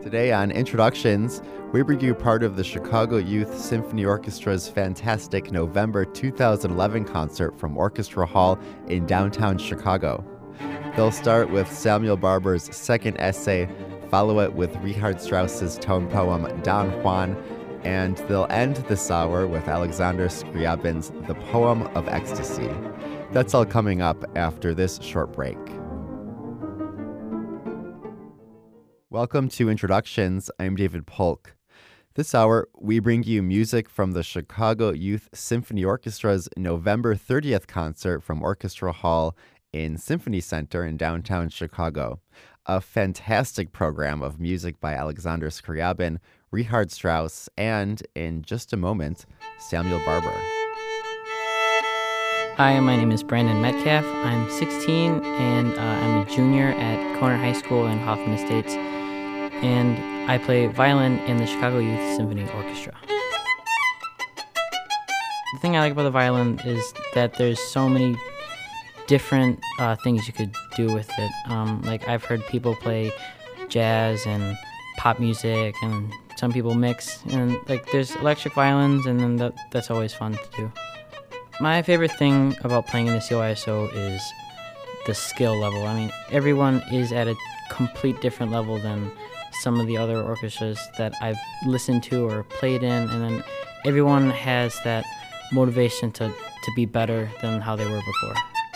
Today on Introductions, we bring you part of the Chicago Youth Symphony Orchestra's fantastic November 2011 concert from Orchestra Hall in downtown Chicago. They'll start with Samuel Barber's second essay, follow it with Richard Strauss's tone poem Don Juan, and they'll end this hour with Alexander Scriabin's The Poem of Ecstasy. That's all coming up after this short break. Welcome to Introductions. I'm David Polk. This hour, we bring you music from the Chicago Youth Symphony Orchestra's November 30th concert from Orchestra Hall in Symphony Center in downtown Chicago. A fantastic program of music by Alexander Scriabin, Richard Strauss, and, in just a moment, Samuel Barber. Hi, my name is Brandon Metcalf. I'm 16 and I'm a junior at Conner High School in Hoffman Estates. And I play violin in the Chicago Youth Symphony Orchestra. The thing I like about the violin is that there's so many different things you could do with it. Like I've heard people play jazz and pop music, and some people mix. And like there's electric violins, and then that's always fun to do. My favorite thing about playing in the CYSO is the skill level. I mean, everyone is at a complete different level than some of the other orchestras that I've listened to or played in, and then everyone has that motivation to be better than how they were before.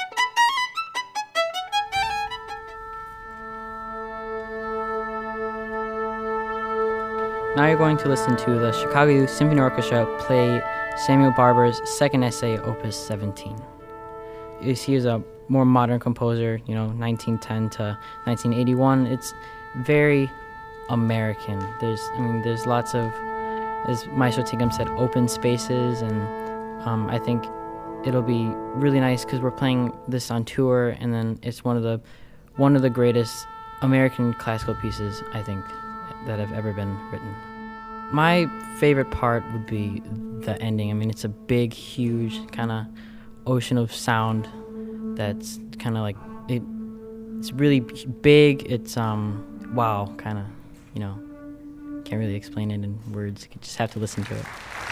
Now you're going to listen to the Chicago Youth Symphony Orchestra play Samuel Barber's second essay, Opus 17. He is a more modern composer, 1910 to 1981. It's very American. There's lots of, as Maestro Tigum said, open spaces, and I think it'll be really nice because we're playing this on tour, and then it's one of the greatest American classical pieces, I think, that have ever been written. My favorite part would be the ending. I mean, it's a big, huge kind of ocean of sound that's kind of like, it's really big. It's, wow, kind of, can't really explain it in words. You just have to listen to it.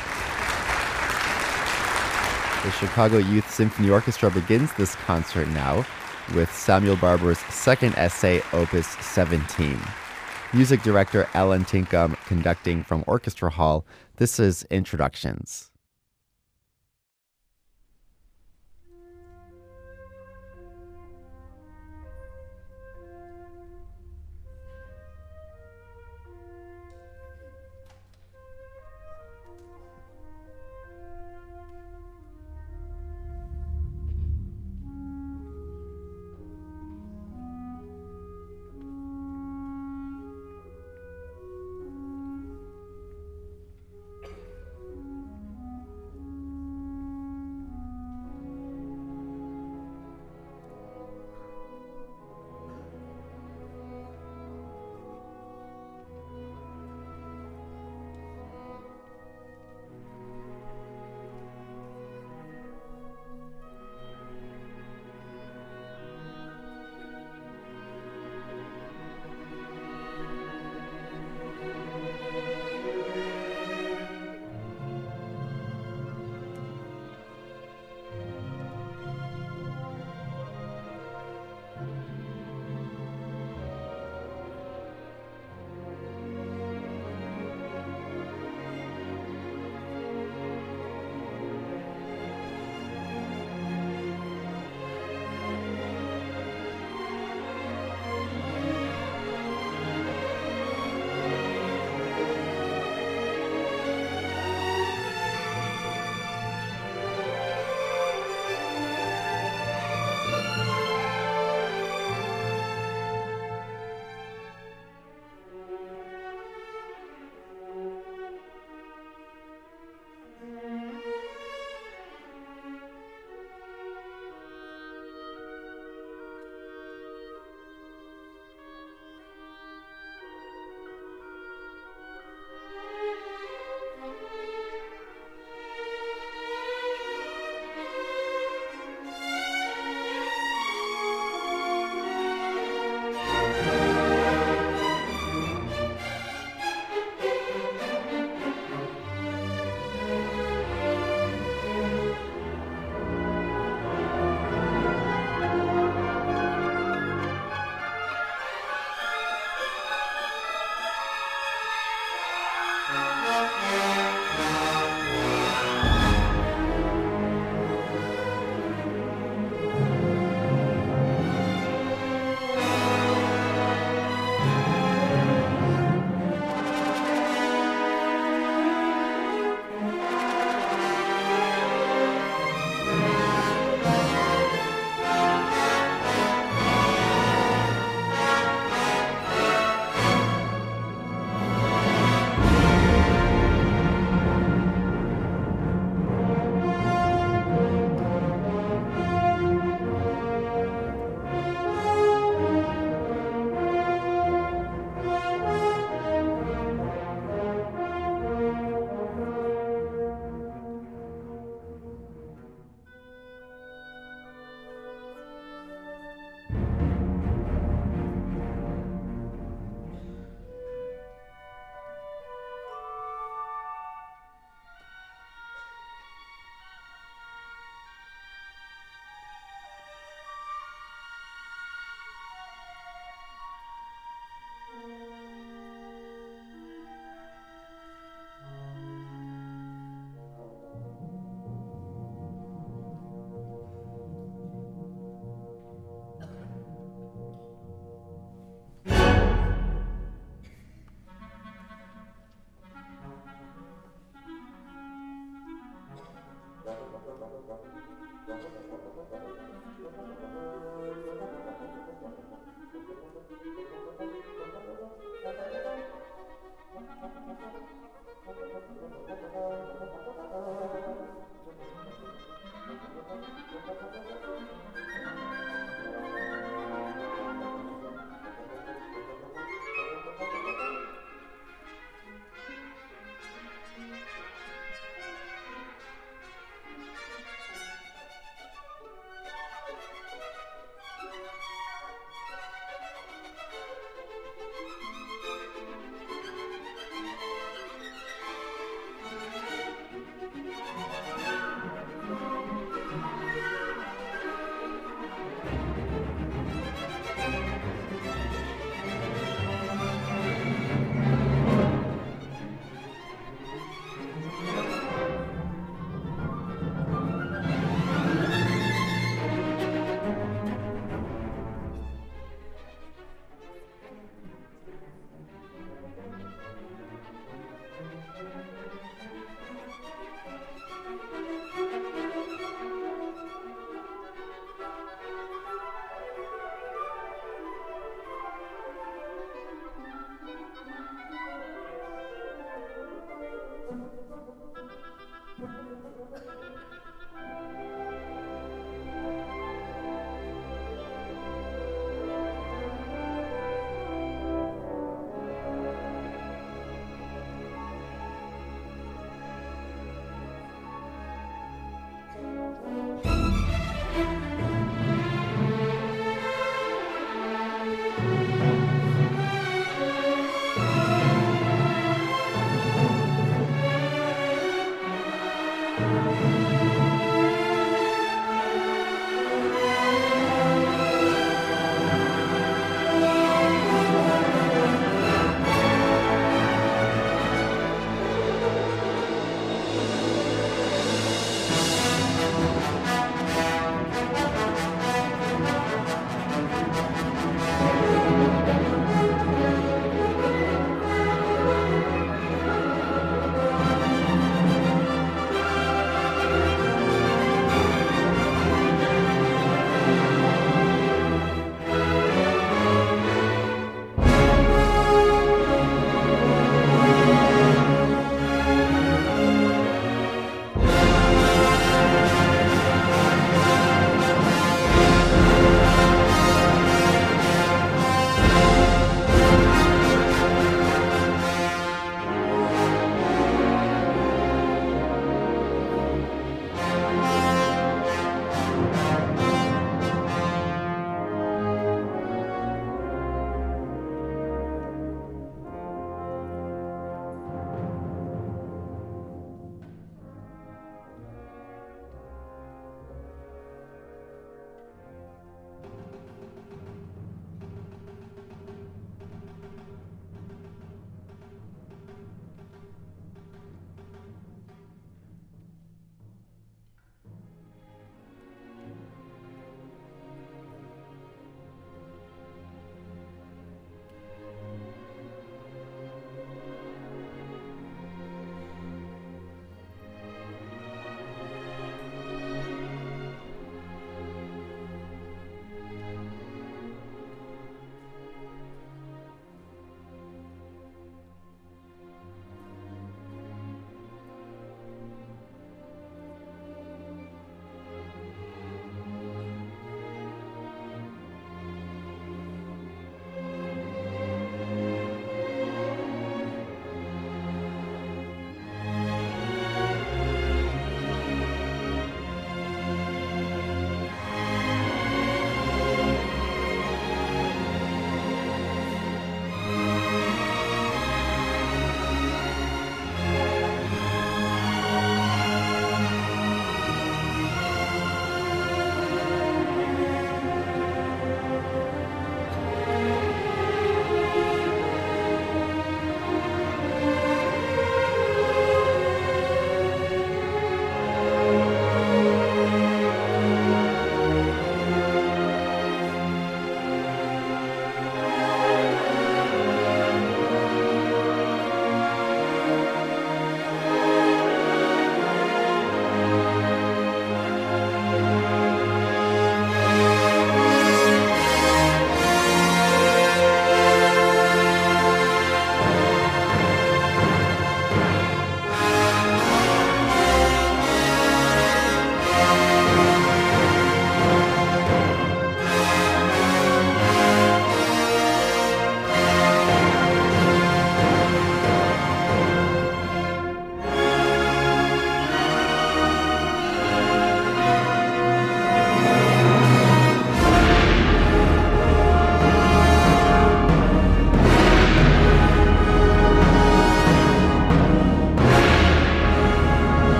The Chicago Youth Symphony Orchestra begins this concert now with Samuel Barber's second essay, Opus 17. Music director Alan Tinkham conducting from Orchestra Hall. This is Introductions.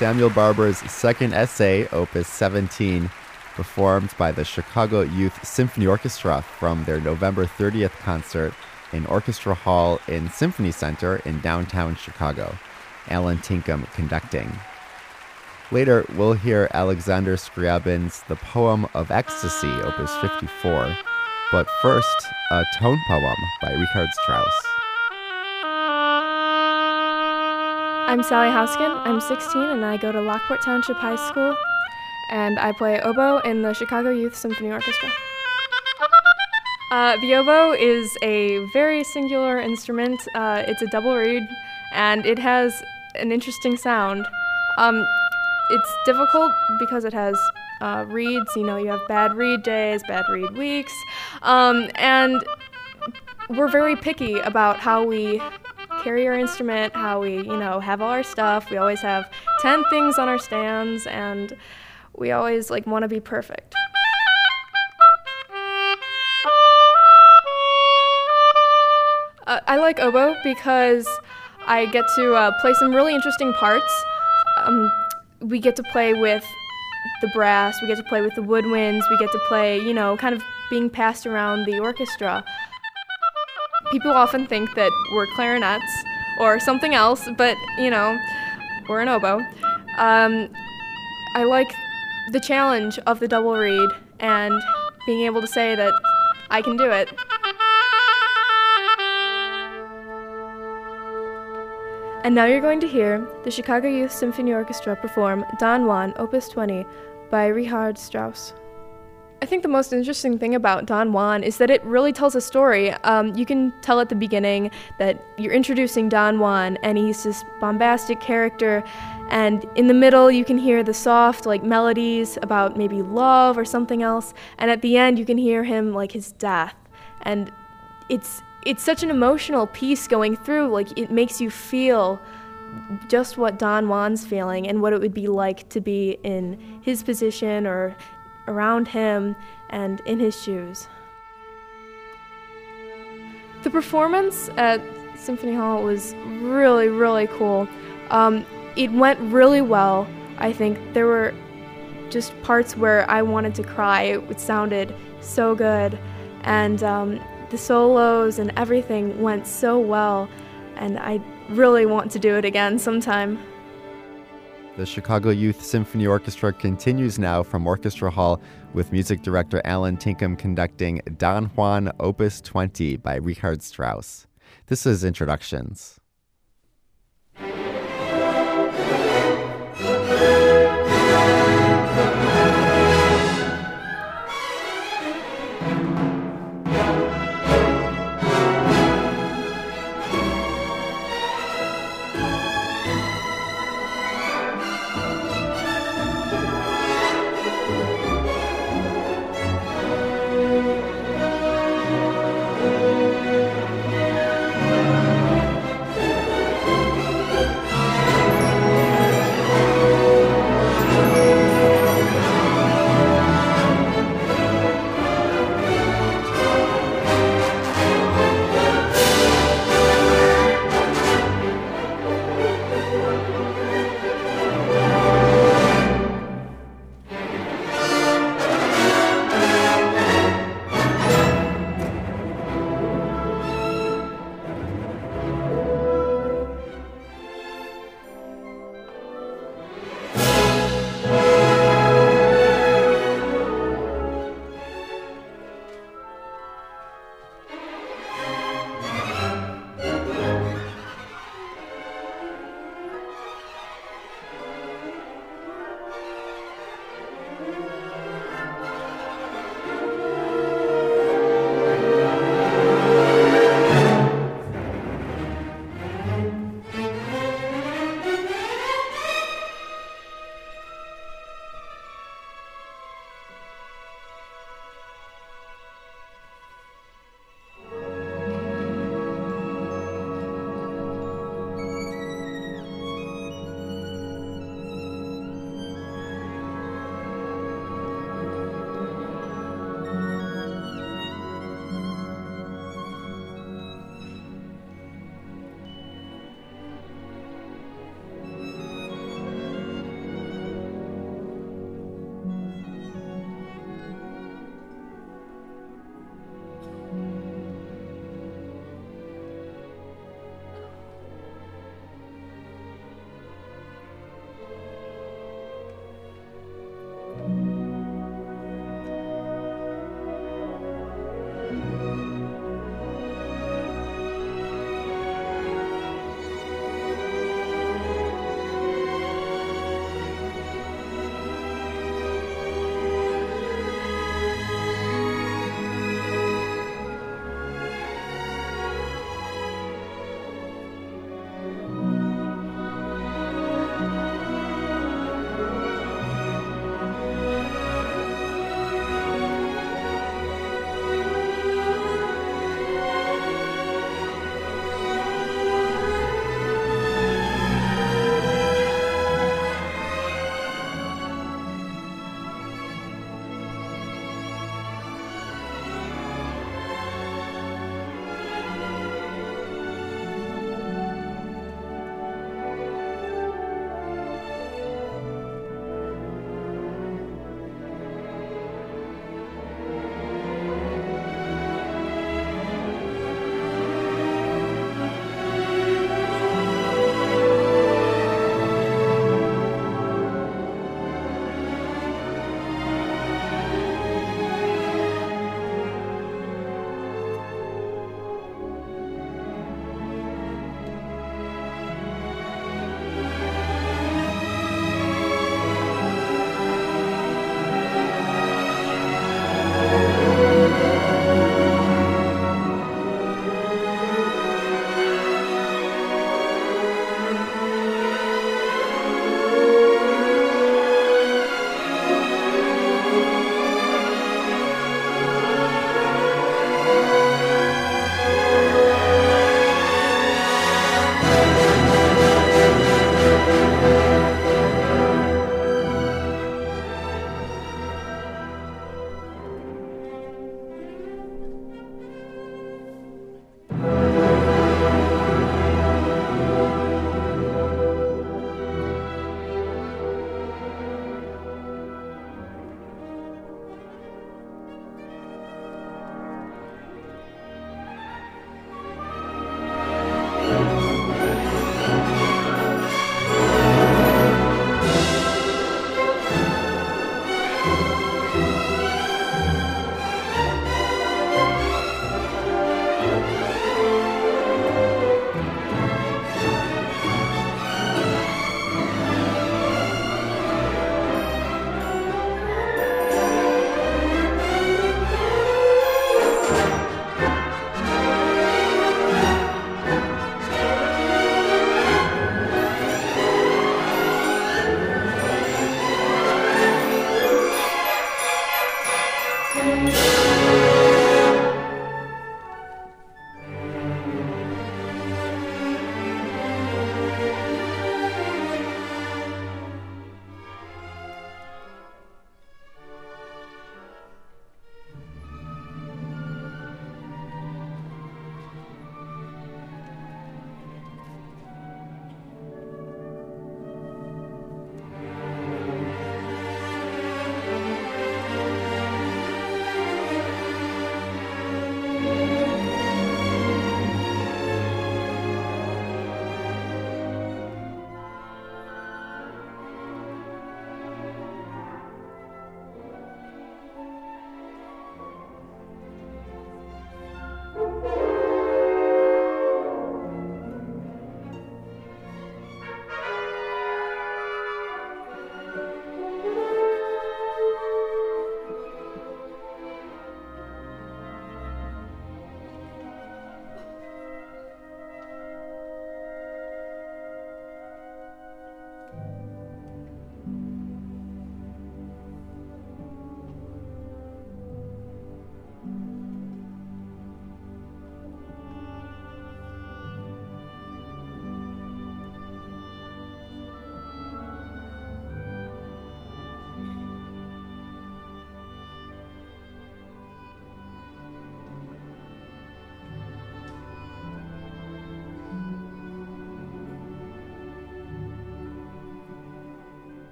Samuel Barber's second essay, Opus 17, performed by the Chicago Youth Symphony Orchestra from their November 30th concert in Orchestra Hall in Symphony Center in downtown Chicago. Alan Tinkham conducting. Later, we'll hear Alexander Scriabin's The Poem of Ecstasy, Opus 54. But first, a tone poem by Richard Strauss. I'm Sally Houskin. I'm 16 and I go to Lockport Township High School, and I play oboe in the Chicago Youth Symphony Orchestra. The oboe is a very singular instrument. It's a double reed, and it has an interesting sound. It's difficult because it has reeds. You know, you have bad reed days, bad reed weeks, and we're very picky about how we carry our instrument, how we, have all our stuff. We always have 10 things on our stands, and we always want to be perfect. I like oboe because I get to play some really interesting parts. We get to play with the brass, we get to play with the woodwinds, we get to play, kind of being passed around the orchestra. People often think that we're clarinets or something else, but, we're an oboe. I like the challenge of the double reed and being able to say that I can do it. And now you're going to hear the Chicago Youth Symphony Orchestra perform Don Juan, Opus 20, by Richard Strauss. I think the most interesting thing about Don Juan is that it really tells a story. You can tell at the beginning that you're introducing Don Juan, and he's this bombastic character, and in the middle you can hear the soft melodies about maybe love or something else, and at the end you can hear him his death. And it's such an emotional piece going through, it makes you feel just what Don Juan's feeling and what it would be like to be in his position or around him and in his shoes. The performance at Symphony Hall was really, really cool. It went really well. I think there were just parts where I wanted to cry. It sounded so good, and the solos and everything went so well, and I really want to do it again sometime. The Chicago Youth Symphony Orchestra continues now from Orchestra Hall with music director Alan Tinkham conducting Don Juan Opus 20 by Richard Strauss. This is Introductions.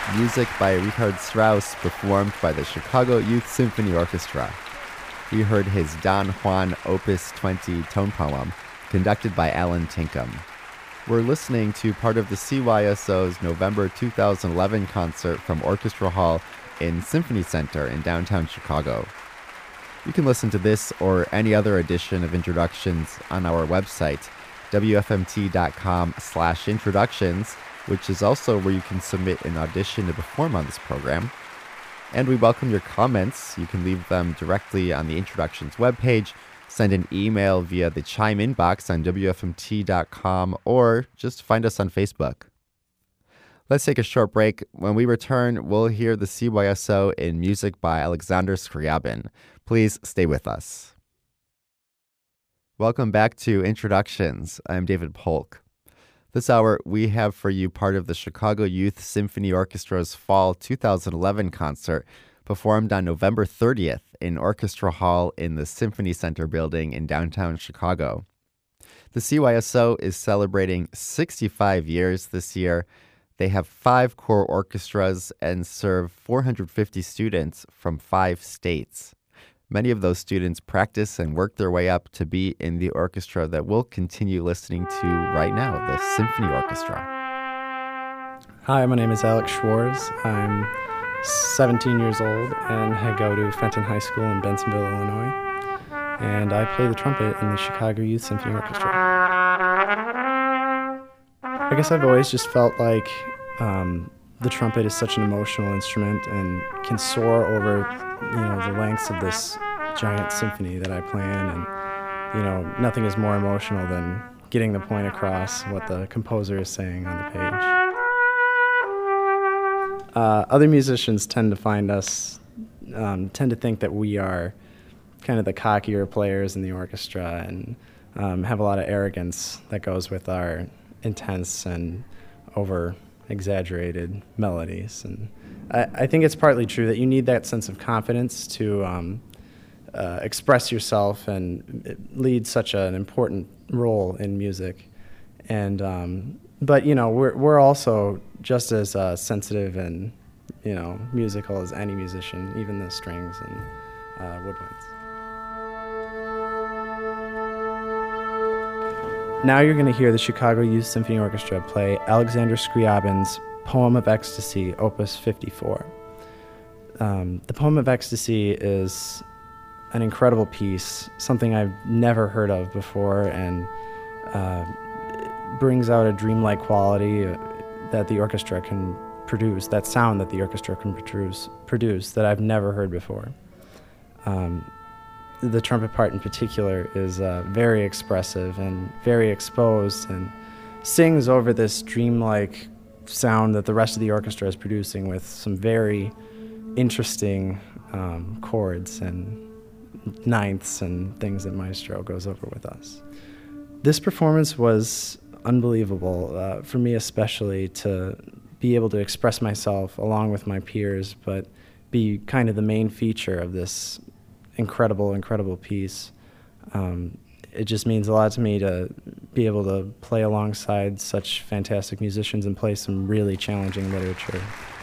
Music by Richard Strauss, performed by the Chicago Youth Symphony Orchestra. We heard his Don Juan Opus 20 tone poem, conducted by Alan Tinkham. We're listening to part of the CYSO's November 2011 concert from Orchestra Hall in Symphony Center in downtown Chicago. You can listen to this or any other edition of Introductions on our website, wfmt.com/introductions, which is also where you can submit an audition to perform on this program. And we welcome your comments. You can leave them directly on the Introductions webpage, send an email via the Chime inbox on wfmt.com, or just find us on Facebook. Let's take a short break. When we return, we'll hear the CYSO in music by Alexander Scriabin. Please stay with us. Welcome back to Introductions. I'm David Polk. This hour, we have for you part of the Chicago Youth Symphony Orchestra's Fall 2011 concert, performed on November 30th in Orchestra Hall in the Symphony Center building in downtown Chicago. The CYSO is celebrating 65 years this year. They have 5 core orchestras and serve 450 students from 5 states. Many of those students practice and work their way up to be in the orchestra that we'll continue listening to right now, the Symphony Orchestra. Hi, my name is Alex Schwartz. I'm 17 years old and I go to Fenton High School in Bensenville, Illinois. And I play the trumpet in the Chicago Youth Symphony Orchestra. I guess I've always just felt like the trumpet is such an emotional instrument and can soar over, the lengths of this giant symphony that I play in. And, nothing is more emotional than getting the point across what the composer is saying on the page. Other musicians tend to think that we are kind of the cockier players in the orchestra and have a lot of arrogance that goes with our intense and over-exaggerated melodies. And I think it's partly true that you need that sense of confidence to express yourself and lead such an important role in music. And but we're also just as sensitive and musical as any musician, even the strings and woodwinds. Now you're going to hear the Chicago Youth Symphony Orchestra play Alexander Scriabin's Poem of Ecstasy, Opus 54. The Poem of Ecstasy is an incredible piece, something I've never heard of before, and it brings out a dreamlike quality that the orchestra can produce, that sound that the orchestra can produce that I've never heard before. The trumpet part in particular is very expressive and very exposed and sings over this dreamlike sound that the rest of the orchestra is producing with some very interesting chords and ninths and things that Maestro goes over with us. This performance was unbelievable, for me especially, to be able to express myself along with my peers, but be kind of the main feature of this incredible piece. It just means a lot to me to be able to play alongside such fantastic musicians and play some really challenging literature.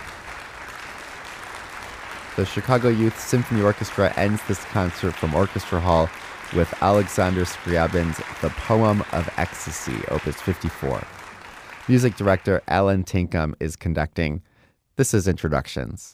The Chicago Youth Symphony Orchestra ends this concert from Orchestra Hall with Alexander Scriabin's The Poem of Ecstasy, Opus 54. Music director Alan Tinkham is conducting. This is Introductions.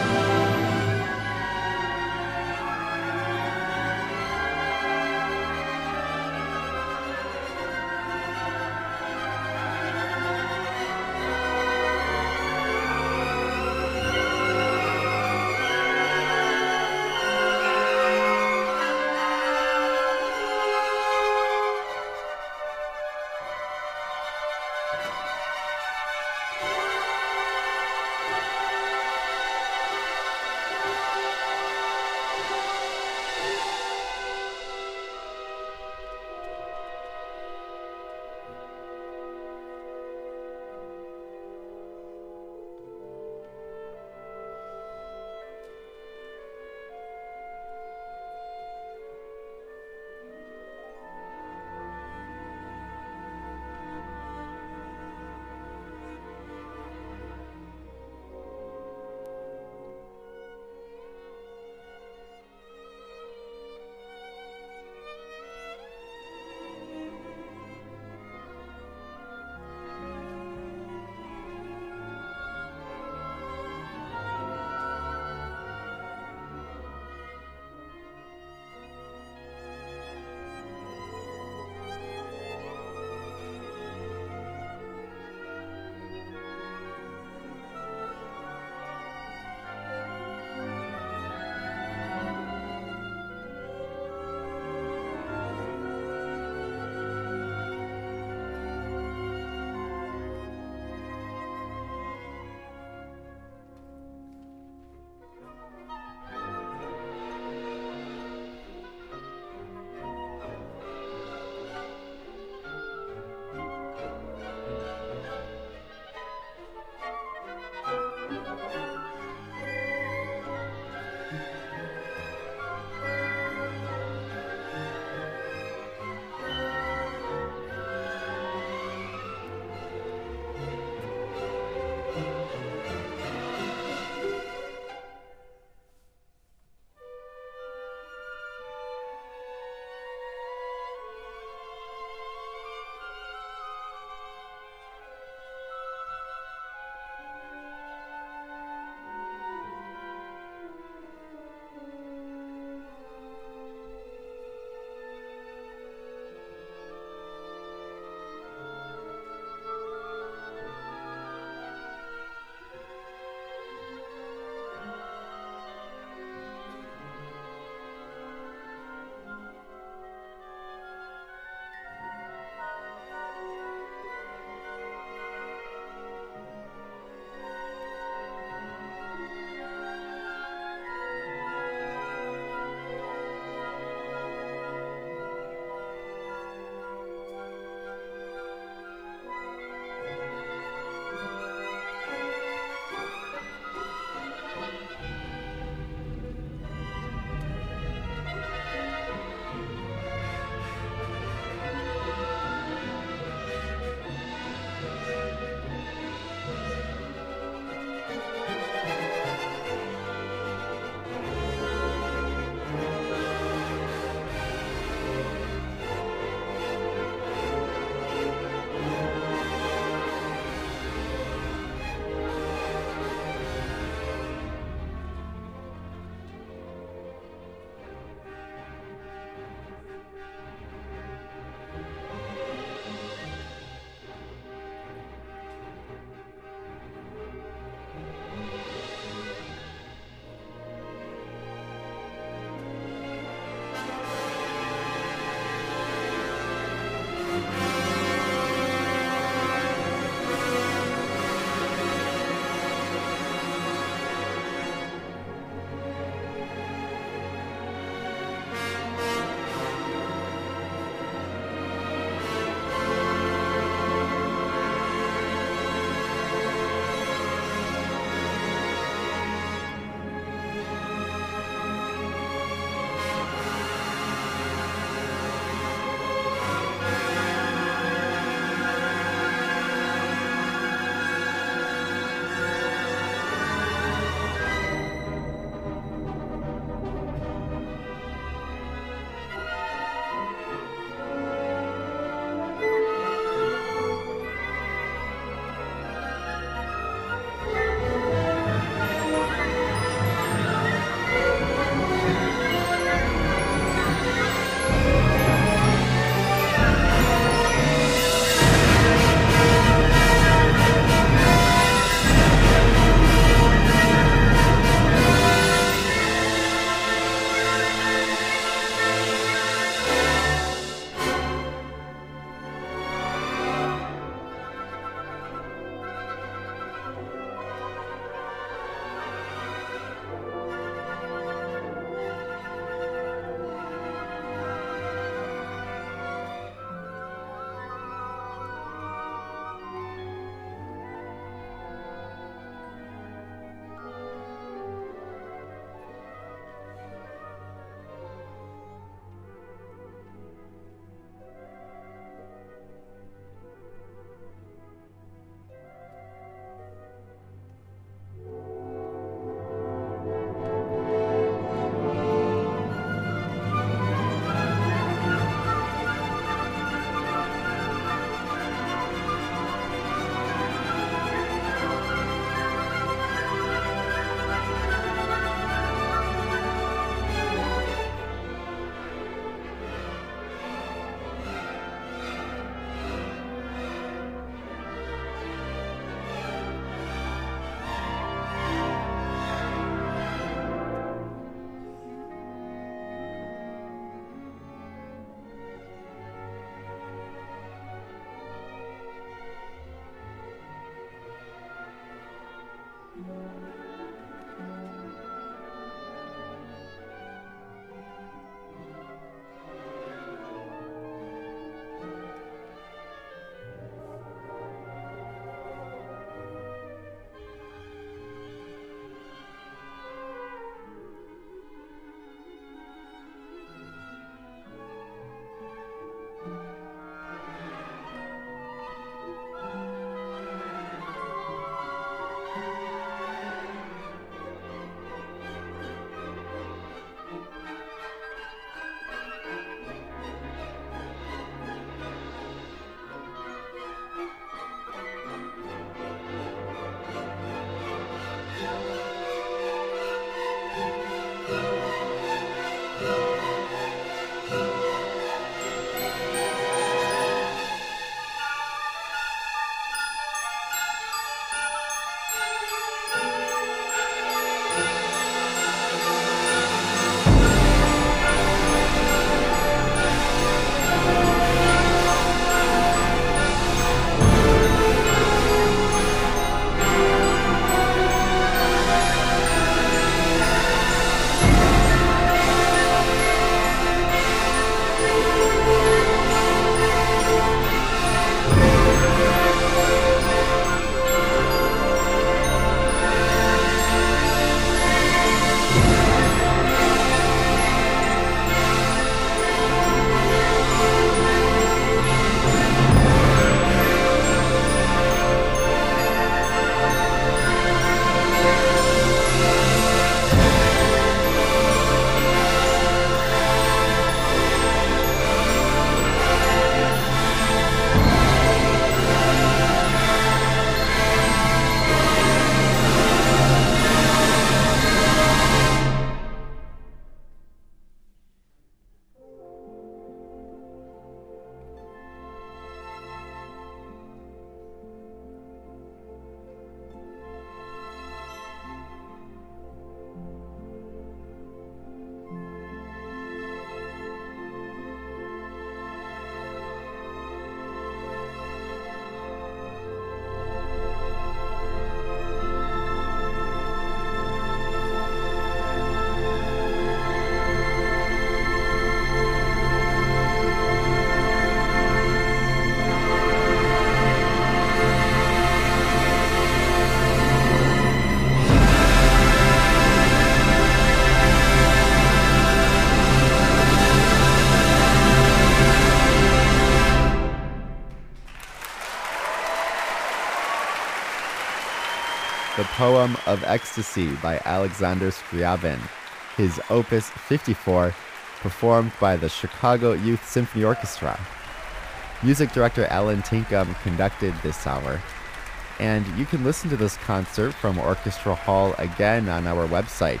Poem of Ecstasy by Alexander Scriabin, his Opus 54, performed by the Chicago Youth Symphony Orchestra. Music director Alan Tinkham conducted this hour. And you can listen to this concert from Orchestra Hall again on our website,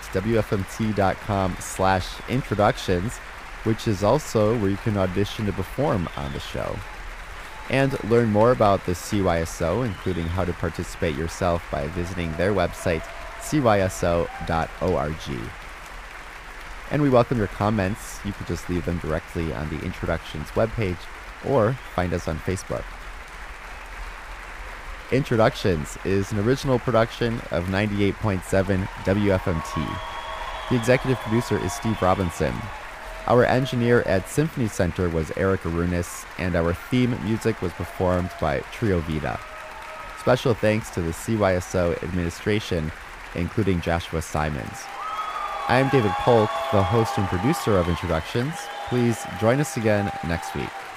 wfmt.com/introductions, which is also where you can audition to perform on the show. And learn more about the CYSO, including how to participate yourself by visiting their website, cyso.org. And we welcome your comments. You can just leave them directly on the Introductions webpage or find us on Facebook. Introductions is an original production of 98.7 WFMT. The executive producer is Steve Robinson. Our engineer at Symphony Center was Eric Arunas, and our theme music was performed by Trio Vida. Special thanks to the CYSO administration, including Joshua Simons. I am David Polk, the host and producer of Introductions. Please join us again next week.